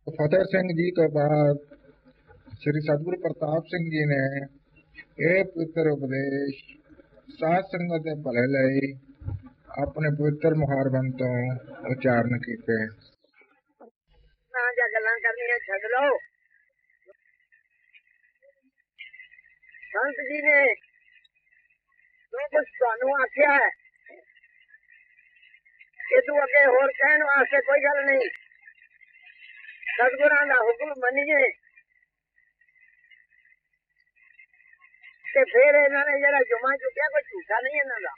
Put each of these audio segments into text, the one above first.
फतेह सिंह जी के बाद श्री सतगुरु प्रताप सिंह जी ने यह पवित्र उपदेश साध संगत के भले लई अपने पवित्र मुखारबंद तो उच्चारण किए। गल्लां करनियां छड्ड लो। संत जी ने जो कुछ तुहानू आख्या है इदू अगे होर कहण वास्ते कोई गल नहीं। सतगुरां दा हुक्म मन्निए ते फिर इन्हां ने जिहड़ा जुम्मा चुक्या कोई झूठा नहीं इन्हां दा।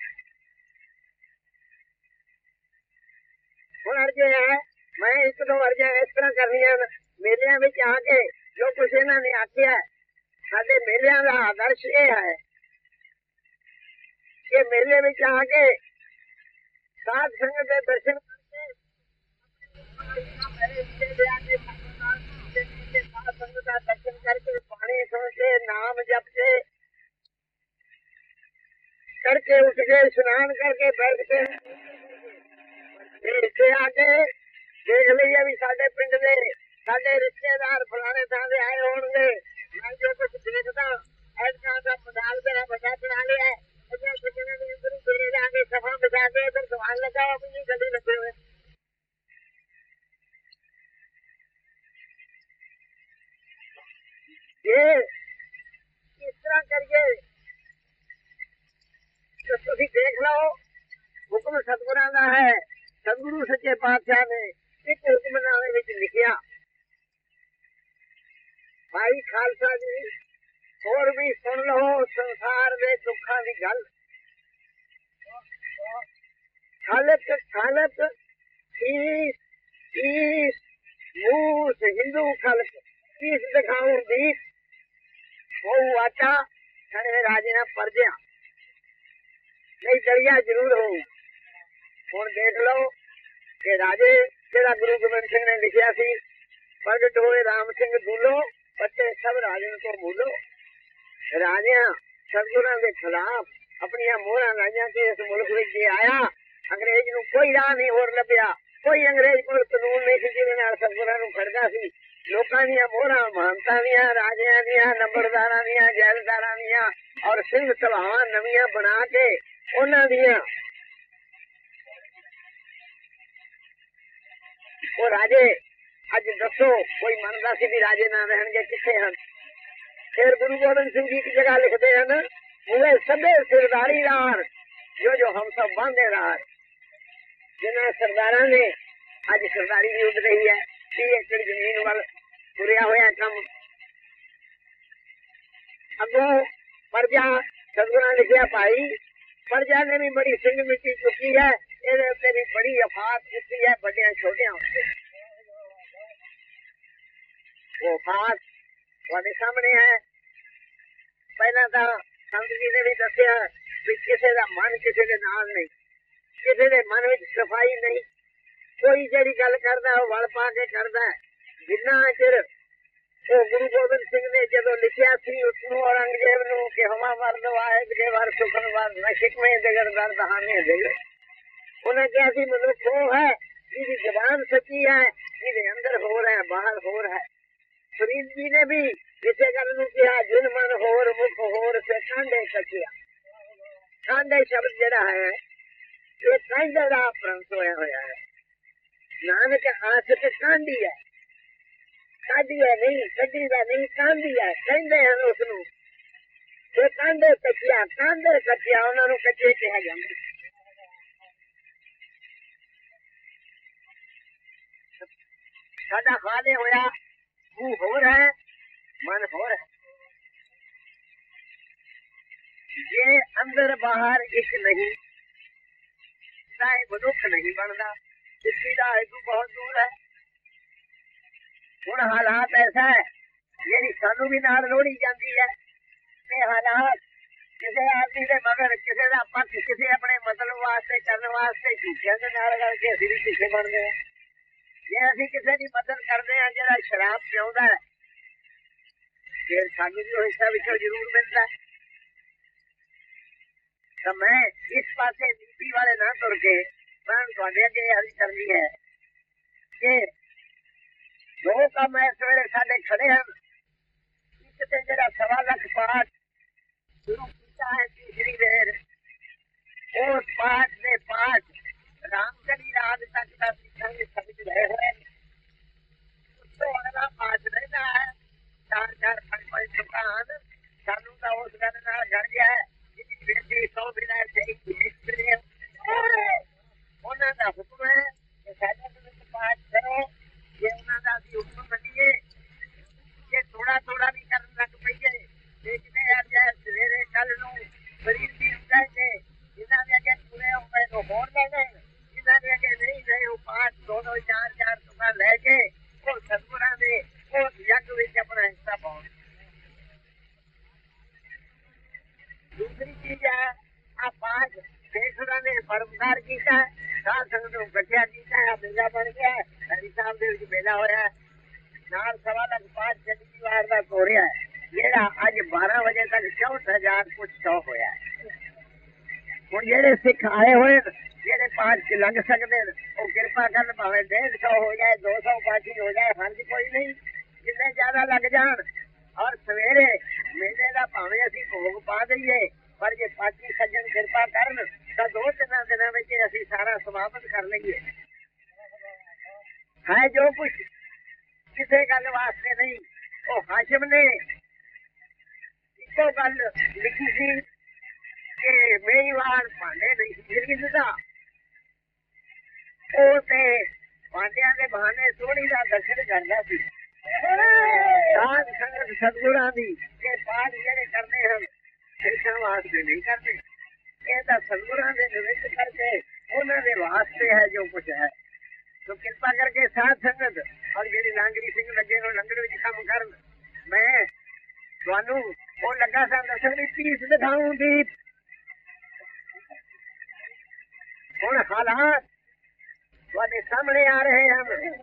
हुण अर्जे है मैं एक दो अर्जा इस तरह करनियां मेलियां विच आके जो कुछ इन्हां ने आख्या साडे मेलियां दा आदर्श ये है कि मेले विच आके साध संगत दे दर्शन साध संगत दा दर्शन करके पानी सुन के नाम जप के करके उठ के स्नान करके बैठ के इत्थे आके देख लीए भी साडे पिंड दे साडे रिश्तेदार फलाने थां दे आए होणगे। मैं जो कुछ देखदा ऐसा दा पंडाल मेरा बड़ा बना लिया है तेरे जाके सफा बिछा के इधर सवाल लगा अपनी गली लगे हुए। ये इस तरह करिए तो तुसी देख लो हुक्म सतगुरां दा है। सतगुरु सच्चे पातशाह ने एक हुक्मनामे विच लिखिया भाई खालसा जी और भी सुन लो संसार दे दुखां दी गल। खालक खालक ईस मूस हिंदू खालक ईस दिखाऊं दीप वो आटा खड़े राजे ना परजया नहीं दरिया जरूर हो। हुण देख लो कि राजे जेड़ा गुरु गोबिंद सिंह ने लिखिया सी प्रगट होए राम सिंह दूलो बच्चे सब राजे को भूलो। राजा सतगुरां दे खिलाफ अपनियां मोहरां लाइयां कि इस मुल्क विच जे आया अंग्रेज नूं कोई राह नहीं होर लभ्या। कोई अंग्रेज कोल कानून नहीं सी जिहदे नाल सतगुरां नूं फड़दा सी। लोकां दीयां मोहरां महंतां दीयां राजियां दीयां नंबरदारां दीयां जैलदारां दीयां और सिंह सभावां नवीआं बना के उन्हां दीयां वो राजे अज दसो कोई मनदा सी भी राजे ना रहणगे किथे हन। फिर गुरु गोबिंद सिंह जी की जगह लिखते हैं मुझे सभे सरदारीदार जो जो हम सब बांधेदार जिन्हें सरदारा ने अज सरदारी भी उड़ रही है 30 एकड़ जमीन वाल तुरया होया कम अगों प्रजा सतगुरां लिखिया भाई प्रजा ने भी बड़ी सिंह मिट्टी चुकी है ਇਹਦੇ ਉੱਤੇ भी बड़ी अफात ਕੀਤੀ है बड़िया छोटिया ਉੱਤੇ। वो अफात ਤੁਹਾਡੇ सामने है। पहला तो संत जी ने भी दसिया भी किसी का मन किसी के नाल नहीं किसी के मन में सफाई नहीं। कोई जिहड़ी गल करदा वो वल पा के करदा जिन्ना चिर वो गुरु गोबिंद सिंह ने जदों लिखिया सी उसनूं औरंगजेब नूं कि हवा मरद वाहिद के वर सुखन वर नशिक में दिगड़ दर्द हाने दिगड़ उन्हें कहा कि मनुष्य वो है जिसकी जबान सच्ची है जिसके अंदर हो रहा है बाहर हो रहा है। फरीद जी ने भी इसे गल नूं कहा जिन मन होर मुख होर से कांडे कचिया। कांडे शब्द जिहड़ा है ये कांडे दा अपभ्रंश होया होया है। नानक आसत कांडी है काडी है नहीं कड्डी दा नहीं कांडी है कहंदे हन उसनूं ते कांडे कचिया उन्हां नूं कच्चे कहा जांदा। साडा हाल ये होया मुंह होर है मन होर है। ये अंदर बाहर एक नहीं मनुख नहीं बनता इसकी राह बहुत दूर है। हुण हालात ऐसा है जी सानू भी नाल रोड़ी जाती है कि हालात किसी आदमी के मगर किसी का पक्ष किसी अपने मतलब वास्ते करने वास्ते झूठिया के नाल करके असीं भी झूठे बन गए। जे असीं किसी की मदद करते हैं जिहड़ा शराब पिआउंदा है फिर सानू भी हिस्सा विचों जरूर मिलता है। तो मैं इस पासे नीति वाले ना तुर के मैं तुहाडे अगे अर्ज करनी है कि दो मैं सवेरे साढ़े खड़े हैं कितने जरा 1.25 लाख पाठ शुरू किया है तीसरी बेर उस पाठ ने पाठ रामगढ़ी राज तक का सिखा समझ रहे हैं तो अगला पाठ रहता है 4-4 5-5 दुकान सानू का उस गल नाल जड़ गया है जिसकी बेटी 100 बिना चाहिए ਉਹਨਾਂ ਦਾ ਹੁਕਮ ਹੈ ਕਿ ਸਾਡੇ ਵਿੱਚ ਪਾਠ ਕਰੋ ਜੇ ਉਹਨਾਂ ਦਾ ਵੀ ਹੁਕਮ ਮੰਨੀਏ ਜੇ ਥੋੜਾ ਥੋੜਾ ਵੀ ਕਰਨ ਲੱਗ ਪਈਏ ਦੇਖਦੇ ਆ ਜੇ ਸਵੇਰੇ ਕੱਲ ਨੂੰ ਸਰੀਰ ਦੀ ਉਠਾਏ ਜਿਨ੍ਹਾਂ ਦੇ ਅੱਗੇ ਪੂਰੇ ਹੋਏ ਤੋਂ ਹੋਰ ਲੈਣੇ ਜਿਨ੍ਹਾਂ ਦੇ ਅੱਗੇ ਨਹੀਂ ਗਏ ਉਹ ਪਾਠ 2-2 4-4 ਤੁਕਾਂ ਲੈ ਕੇ ਉਹ ਸਤਿਗੁਰਾਂ ਦੇ ਉਹ ਯੱਗ ਵਿੱਚ ਆਪਣਾ ਹਿੱਸਾ ਪਾਉਣ ਦੂਸਰੀ ਚੀਜ਼ ਹੈ ਆ ਪਾਠ ਸੇਖਰਾਂ ਨੇ ਪਰਮਕਾਰ ਕੀਤਾ ਸਾਧ ਸੰਗਤ ਨੂੰ ਇਕੱਠਿਆ ਕੀਤਾ ਮੇਲਾ ਬਣ ਗਿਆ ਹਰੀ ਸਾਹਿਬ ਦੇ ਵਿੱਚ ਮੇਲਾ ਹੋਇਆ ਨਾਲ 1.25 ਲੱਖ ਪਾਠ ਸ਼ਨੀਵਾਰ ਦਾ ਤੋਰਿਆ ਜਿਹੜਾ ਅੱਜ 12 ਵਜੇ ਤੱਕ 64,000 ਕੁਝ 100 ਹੋਇਆ ਹੁਣ ਜਿਹੜੇ ਸਿੱਖ ਆਏ ਹੋਏ ਜਿਹੜੇ ਪਾਠ ਚ ਲੰਘ ਸਕਦੇ ਨੇ ਉਹ ਕਿਰਪਾ ਕਰਨ ਭਾਵੇਂ 150 ਹੋ ਜਾਏ 200 ਪਾਠੀ ਹੋ ਜਾਏ ਹਰਜ ਕੋਈ ਨਹੀਂ ਜਿੰਨੇ ਜ਼ਿਆਦਾ ਲੱਗ ਜਾਣ ਔਰ ਸਵੇਰੇ ਮੇਲੇ ਦਾ ਭਾਵੇਂ ਅਸੀਂ ਭੋਗ ਪਾ ਦਈਏ पर जे पार्टी सज्जन कृपा करन तो 2-3 दिनों में असी सारा समाप्त कर लेंगे है जो कुछ किसी गल वास्ते नहीं वो हाशिम ने इको गल लिखी सी कि मेरीवार भांडे नहीं खरीददा भांडिया के बहाने सोहनी का दर्शन करता सी साध संगत सतगुरां दी के पाठ जेड़े करने हैं ਸਿੱਖਾਂ ਵਾਸਤੇ ਨਹੀਂ ਕਰਦੇ ਇਹ ਤਾਂ ਸਤਿਗੁਰਾਂ ਦੇ ਨਿमित्त ਕਰਕੇ ਉਹਨਾਂ ਦੇ ਵਾਸਤੇ ਹੈ ਜੋ ਕੁਝ ਹੈ ਸੋ ਕਿਰਪਾ ਕਰਕੇ ਸਾਧ ਸੰਗਤ ਔਰ ਜਿਹੜੇ ਲਾਂਗੜੀ ਸਿੰਘ ਲੱਗੇ ਹੋਣ ਲੰਗੜ ਵਿੱਚ ਕੰਮ ਕਰਨ ਮੈਂ ਤੁਹਾਨੂੰ ਉਹ ਲੱਗਾ ਸਾਂ ਦੱਸਣ ਦੀ ਪੀਸ ਦਿਖਾਉਂ ਦੀ ਹੁਣ ਹਾਲਾਤ ਤੁਹਾਡੇ ਸਾਹਮਣੇ ਆ ਰਹੇ ਹਨ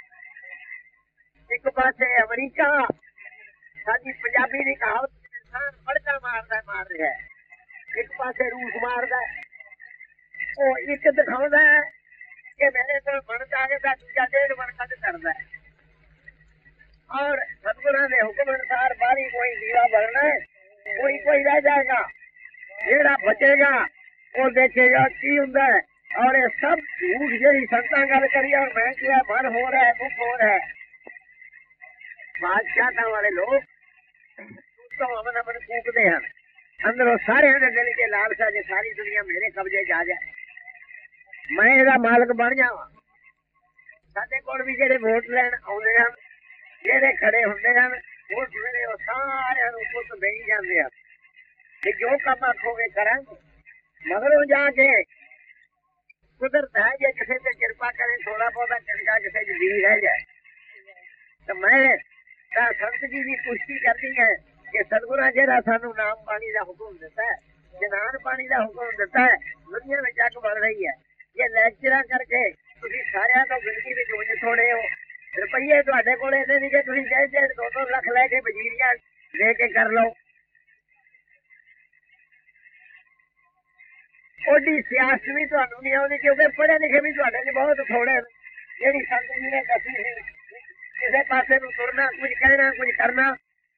ਇੱਕ ਪਾਸੇ ਅਮਰੀਕਾ ਸਾਡੀ ਪੰਜਾਬੀ ਦੀ ਕਹਾਵਤ फड़का मारदा मार रहा है एक पासे रूस मारदा वो एक दिखाउंदा है कि मेरे को मन चाहेगा दूजा 1.5 मन कद करदा है और सतगुरां दे हुक्म अनुसार बारी कोई दीवा बरना है कोई रह जाएगा जेड़ा बचेगा वो देखेगा की हुंदा है और ये सब झूठ जेड़ी संतां गल करी और मैं किया मन हो रहा है मुख हो रहा है बादशाह वाले लोग तो अमन अमन फूकते हैं अंदरों सारे दिल के लालसा जे सारी दुनिया मेरे कब्जे आ जाए मैं ਇਹਦਾ मालक बन जावां ਸਾਡੇ ਕੋਲ ਵੀ ਜਿਹੜੇ ਵੋਟ ਲੈਣ ਆਉਂਦੇ ਹਨ ਜਿਹੜੇ ਖੜੇ ਹੁੰਦੇ ਹਨ ਉਹ ਸਵੇਰੇ ਉਹ ਸਾਰਿਆਂ ਨੂੰ ਪੁੱਤ ਦੇਈ ਜਾਂਦੇ ਆ ਕਿ ਜੋ ਕੰਮ ਆਖੋਗੇ ਕਰਾਂਗੇ ਮਗਰੋਂ ਜਾ ਕੇ ਕੁਦਰਤ ਹੈ ਜੇ ਕਿਸੇ ਤੇ ਕਿਰਪਾ ਕਰੇ ਥੋੜਾ ਬਹੁਤਾ ਚੰਗਾ ਕਿਸੇ ਦੀ ਵੀ ਰਹਿ ਜਾਏ ਤਾਂ ਮੈਂ ਤਾਂ ਸੰਤ ਜੀ ਦੀ ਪੁਸ਼ਟੀ ਕਰਨੀ ਹੈ कि सतगुरां जेड़ा सानू नाम पानी का हुक्म दिता है जनान पानी का हुक्म दिता है दुनिया में जग बढ़ रही है ये लैक्चर करके तुसीं सारियां तो गिनती विच उंज थोड़े हो रुपये तुहाडे कोल इन्ने नहीं कि तुसीं 1.5-2 लाख लैके वजीरियां दे के कर लो ओडी सियासत भी तुहानू नहीं आउंदी क्योंकि पढ़े लिखे भी तुहाडे च बहुत थोड़े जेहड़ी संत जी ने दसी सी किसी पासे नूं तुरना कुछ कहना कुछ करना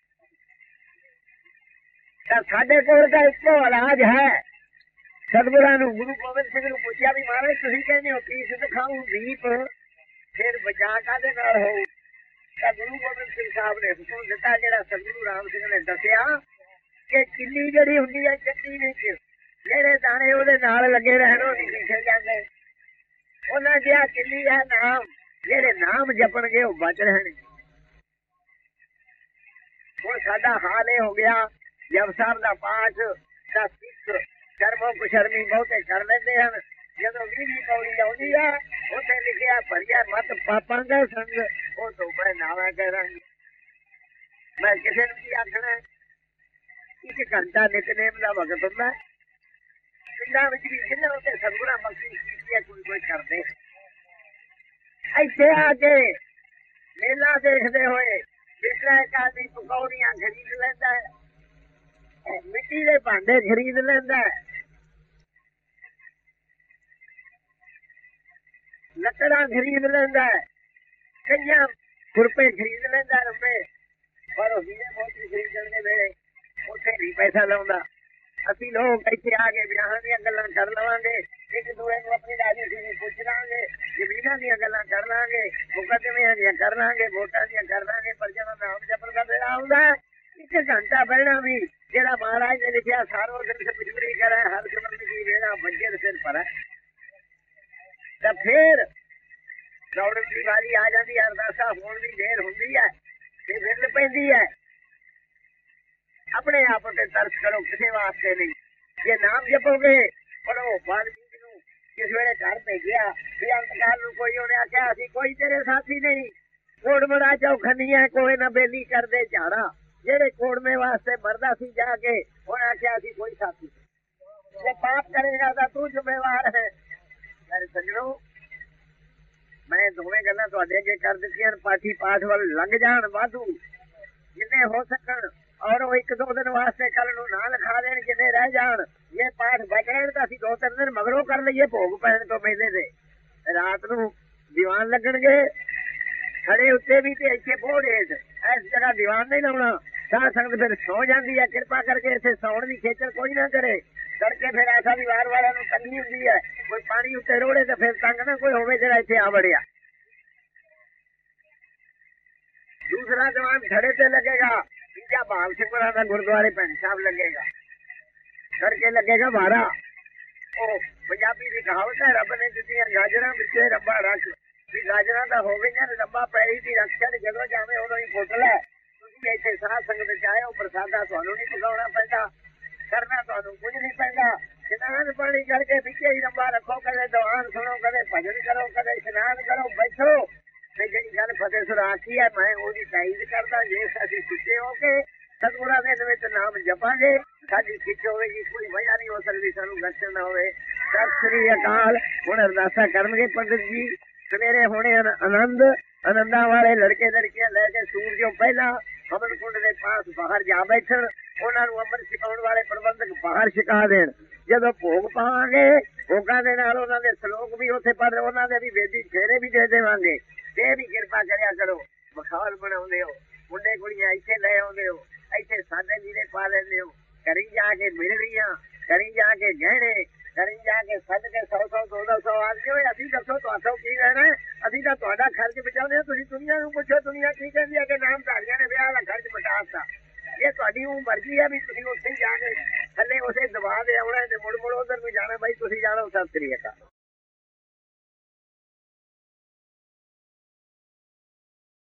साडे कोल तां इक्को इलाज है सतगुरां नूं गुरु गोबिंद सिंह नूं पुछया भी महाराज तुसीं कहंदे हो पीस दिखाऊं दीप फिर बचा काहदे नाल होऊ तां गुरु गोबिंद सिंह साहब ने हुक्म दिता जिहड़ा सतगुरु राम सिंह ने दस्सिया कि किल्ली जिहड़ी हुंदी है चट्टी विच जिहड़े दाणे ਉਹਦੇ ਨਾਲ ਲੱਗੇ ਰਹਿਣ ਉਹ ਨਹੀਂ ਵਿਛੜ ਜਾਂਦੇ ਉਹਨਾਂ ਕਿਹਾ ਕਿੱਲੀ ਹੈ ਨਾਮ ਜਿਹੜੇ ਨਾਮ ਜਪਣਗੇ ਉਹ ਬਚ ਰਹਿਣਗੇ ਹੁਣ ਸਾਡਾ ਹਾਲ ਇਹ ਹੋ ਗਿਆ जब साहब का पाठ का सिख शर्मो कुशर्मी बहुते कर लेते हैं जो 20 पौड़ी आती है उसे लिखा भरिया मत पापा का संग वो तो मैं नावा कह मैं किसी ने की आखना 1 घंटा नितनेम का वक्त होंगे पिंडा भी जिन्हें उत्ते सतगुरां बख्शी की कोई करते इत्थे आके मेला देखते हुए बिस्तर एक आदमी पकौड़ियां खरीद लेता है मिट्टी के भांडे खरीद लेंदा लकड़ा खरीद लेंदा कई खुरपे खरीद लेंदा रंबे पर वो हीरे मोती खरीदण दे वेले उत्थे नहीं पैसा लाउंदा। ਅਸੀਂ ਲੋਕ ਇੱਥੇ ਆ ਕੇ ਵਿਆਹਾਂ ਦੀਆਂ ਗੱਲਾਂ ਕਰ ਲਵਾਂਗੇ, ਇੱਕ ਦੂਏ ਨੂੰ ਆਪਣੀ ਰਾਜੀ ਖੁਸ਼ੀ ਪੁੱਛ ਲਾਂਗੇ, ਜ਼ਮੀਨਾਂ ਦੀਆਂ ਗੱਲਾਂ ਕਰ ਲਾਂਗੇ, ਮੁਕੱਦਮਿਆਂ ਦੀਆਂ ਕਰ ਲਾਂਗੇ, ਵੋਟਾਂ ਦੀਆਂ ਕਰ ਲਾਂਗੇ। ਪਰ ਜਦੋਂ ਨਾਮ ਜਪਣ ਦਾ ਵੇਲਾ ਆਉਂਦਾ ਇੱਕ ਘੰਟਾ ਬਹਿਣਾ ਵੀ ਜਿਹੜਾ ਮਹਾਰਾਜ ਨੇ ਲਿਖਿਆ ਸਾਰੋ ਦਿਨ ਸੇ ਮਜਬੂਰੀ ਕਰੇ ਹਰ ਸਮਝ ਦੀ ਵੇਲਾ ਬੰਜਰ ਸਿਰ ਪਰ ਤਾਂ ਫੇਰ ਦੌੜਨ ਦੀ ਵਾਰੀ ਆ ਜਾਂਦੀ ਹੈ, ਅਰਦਾਸਾ ਹੋਣ ਦੀ ਦੇਰ ਹੁੰਦੀ ਹੈ ਤੇ ਵਿਰਲ ਪੈਂਦੀ ਹੈ। अपने आप पे तरस करो, किसी वास्ते नहीं। ये नाम जपोगे पढ़ो वाल्मीकि नूं किस वेले घर भेजिया भी अंतकाल नूं कोई उन्हें आख्या असी कोई तेरे साथी नहीं, कोड़मड़ा चौखनी है कोई ना बेली कर दे झाड़ा। जेड़े कोड़मे वास्ते मरदा सी जाके उन्हें आख्या असी कोई साथी नहीं। ये पाप करेगा तो तू जिम्मेवार है। मेरे सज्जनों मैं दोवें गल्लां तुहाडे अगे कर दित्तियां, पाठी पाठ वल लंघ जाण वाधू जिन्ने हो सकण और वो एक दो दिन वास्ते कल नूं ना लिखा देण जिन्ने रह जाण। ये पाठ बचण तां असीं 2-3 दिन मगरों कर लईए भोग पैण तो मेले दे। रात नूं दीवान लगणगे खड़े उत्ते भी ते इत्थे बोड़ हेठ इस जगह दीवान नहीं लाउणा। साध संगत फिर सौ जांदी है। किरपा करके इत्थे सौण दी खेचल कोई ना करे। तड़के फिर ऐसा भी वार वारा नूं तंगी हुंदी है, कोई पानी उत्ते रोड़े ते फिर तंग ना कोई होवे जिहड़ा इत्थे आ वड़िया। दूसरा दीवान खड़े ते लगेगा, तीजा भाग सिंगड़ा का गुरुद्वारे भैन साहब लगेगा, करके लगेगा वारा। ओ पंजाबी की कहावत है रब ने दित्तियां गाजरां विचे रब्बा रख भी गाजरां तां हो गईयां रब्बा पैरी दी रक्षा ते जदों जावे उदों ही पुੱਟ ਲੈ। तुसीं इत्थे साध संगत च आए हो, प्रसादा तुहानूं नहीं पकाउणा पैंदा, करना तुहानूं कुछ नहीं पैंदा। स्नान पानी करके विचे ही रब्बा रखो, कदे दीवान सुनो, कदे भजन करो, कदे स्नान करो, बैठो ते जिहड़ी गल फतेह सुर आखी है मैं ਉਹਦੀ ਤਾਈਦ ਕਰਦਾ। ਜੇ ਅਸੀਂ ਸੁੱਚੇ ਹੋ ਕੇ ਸਤਿਗੁਰਾਂ ਦੇ ਵਿੱਚ ਨਾਮ ਜਪਾਂਗੇ ਸਾਡੀ ਸਿੱਖ ਹੋਵੇਗੀ, ਕੋਈ ਵਜ੍ਹਾ ਨਹੀਂ ਹੋ ਸਕਦੀ ਸਾਨੂੰ ਦਰਸ਼ਨ ਨਾ ਹੋਵੇ। ਸਤਿ ਸ੍ਰੀ ਅਕਾਲ। ਹੁਣ ਅਰਦਾਸਾਂ ਕਰਨਗੇ ਪੰਡਿਤ ਜੀ। ਸਵੇਰੇ ਹੋਣੇ ਆਨੰਦਾਂ ਵਾਲੇ ਲੜਕੇ ਲੜਕੀਆਂ ਲੈ ਕੇ ਸੂਰਜੋਂ ਪਹਿਲਾਂ ਅਮਨ ਕੁੰਡ ਦੇ ਪਾਸ ਬਾਹਰ ਜਾ ਬੈਠਣ। ਉਹਨਾਂ ਨੂੰ ਅੰਮ੍ਰਿਤ ਛਕਾਉਣ ਵਾਲੇ ਪ੍ਰਬੰਧਕ ਬਾਹਰ ਛਕਾ ਦੇਣ। ਜਦੋਂ ਭੋਗ ਪਾਵਾਂਗੇ ਭੋਗਾਂ ਦੇ ਨਾਲ ਉਹਨਾਂ ਦੇ ਸਲੋਕ ਵੀ ਉੱਥੇ ਪੜ੍ਹ, ਉਹਨਾਂ ਦੇ ਵੀ ਵੇਦੀ ਫੇਰੇ ਵੀ ਦੇ ਦੇਵਾਂਗੇ। ਤੇ ਵੀ ਕਿਰਪਾ ਕਰਿਆ ਕਰੋ। ਮਖੌਲ ਬਣਾਉਂਦੇ ਹੋ, ਮੁੰਡੇ ਕੁੜੀਆਂ ਇੱਥੇ ਲੈ ਆਉਂਦੇ ਹੋ, ਇੱਥੇ ਸਾਡੇ ਲੀੜੇ ਪਾ ਲੈਂਦੇ ਹੋ, ਘਰੀ ਜਾ ਕੇ ਮਿਲਣੀਆਂ, ਘਰੀ ਜਾ ਕੇ ਗਹਿਣੇ, ਘਰੀ ਜਾ ਕੇ ਸਦਕੇ 100-100 200 ਆਦਮੀ ਹੋਏ। ਅਸੀਂ ਦੱਸੋ ਤੁਹਾਡਾ ਕੀ ਲੈਣਾ? ਅਸੀਂ ਤਾਂ ਤੁਹਾਡਾ ਖਰਚ ਬਚਾਉਂਦੇ ਹਾਂ। ਤੁਸੀਂ ਦੁਨੀਆ ਨੂੰ ਪੁੱਛੋ, ਦੁਨੀਆ ਕੀ ਕਹਿੰਦੀ ਹੈ ਕਿ ਨਾਮਧਾਰੀਆਂ ਨੇ ਵਿਆਹ ਦਾ ਖਰਚ ਬਚਾਤਾ। ਇਹ ਤੁਹਾਡੀ ਉਹ ਮਰਜ਼ੀ ਹੈ ਵੀ ਤੁਸੀਂ ਉੱਥੇ ਹੀ ਜਾ ਕੇ ਥੱਲੇ ਉਸੇ ਦਬਾ ਦੇ ਆਉਣਾ ਤੇ ਮੁੜ ਉਧਰ ਨੂੰ ਜਾਣਾ। ਬਾਈ ਤੁਸੀਂ ਜਾਣੋ। ਸਤਿ ਸ੍ਰੀ ਅਕਾਲ।